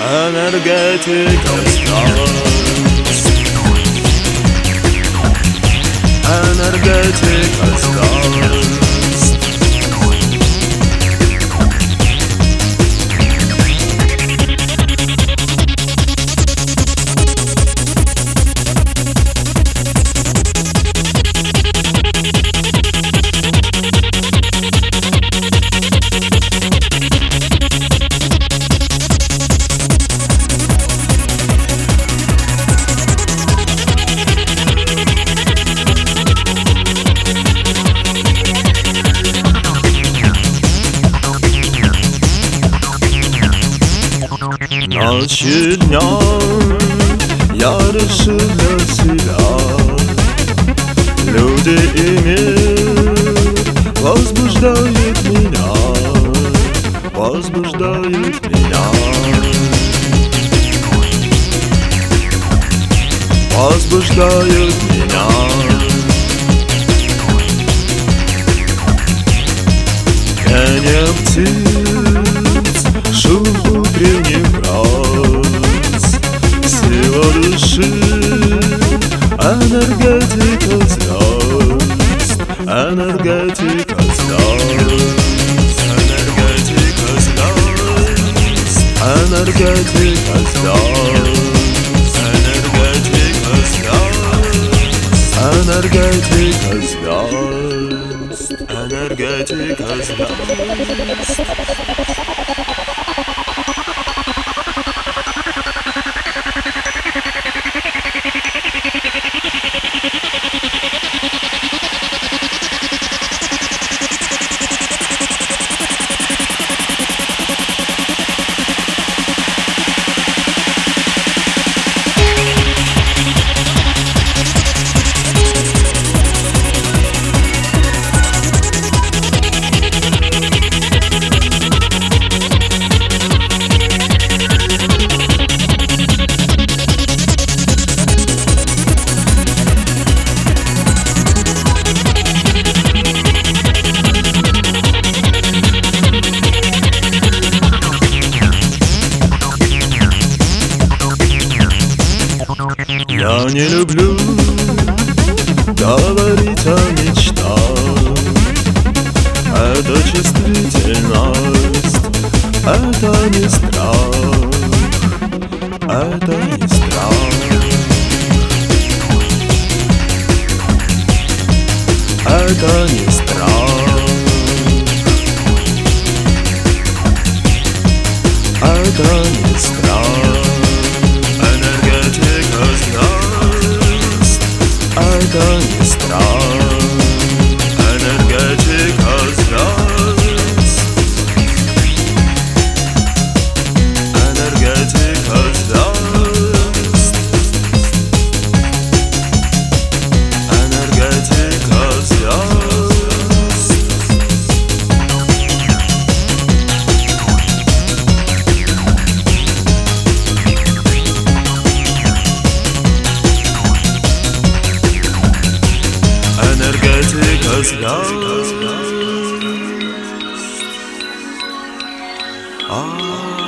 Energetyka stars, energetyka stars. Ночью днем я решил для себя: люди и мир возбуждают меня, возбуждают меня, возбуждают меня. Пение птиц, шум утренних гроз, сила души, энергетика звезд, энергетика звезд, энергетика звезд, энергетика звезд, энергетика звезд, энергетика звезд, энергетика звезд. Я не люблю говорить о мечтах. Это чувствительность, это не страх, это не страх, это не страх, это не страх. Энергетика звезд, это не страх, энергетика звезд, энергетика звезд, энергетика звезд. Энергетика звезд.